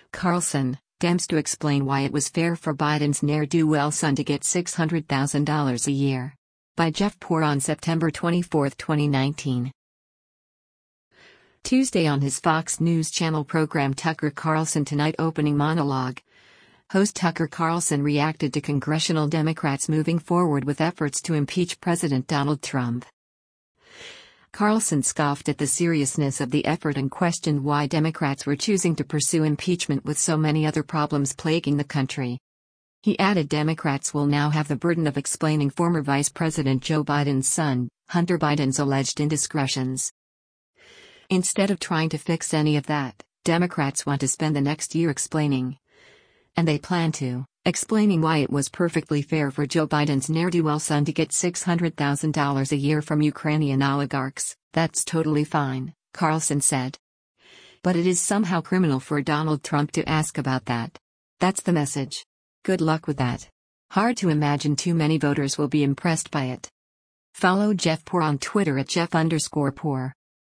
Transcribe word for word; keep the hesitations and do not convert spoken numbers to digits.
Carlson, Dems to explain why it was fair for Biden's ne'er-do-well son to get six hundred thousand dollars a year. By Jeff Poor on September twenty-fourth, twenty nineteen. Tuesday on his Fox News Channel program Tucker Carlson Tonight opening monologue. Host Tucker Carlson reacted to congressional Democrats moving forward with efforts to impeach President Donald Trump. Carlson scoffed at the seriousness of the effort and questioned why Democrats were choosing to pursue impeachment with so many other problems plaguing the country. He added Democrats will now have the burden of explaining former Vice President Joe Biden's son, Hunter Biden's alleged indiscretions. Instead of trying to fix any of that, Democrats want to spend the next year explaining. And they plan to, explaining why it was perfectly fair for Joe Biden's ne'er-do-well son to get six hundred thousand dollars a year from Ukrainian oligarchs. That's totally fine, Carlson said. But it is somehow criminal for Donald Trump to ask about that. That's the message. Good luck with that. Hard to imagine too many voters will be impressed by it. Follow Jeff Poor on Twitter at Jeff underscore Poor.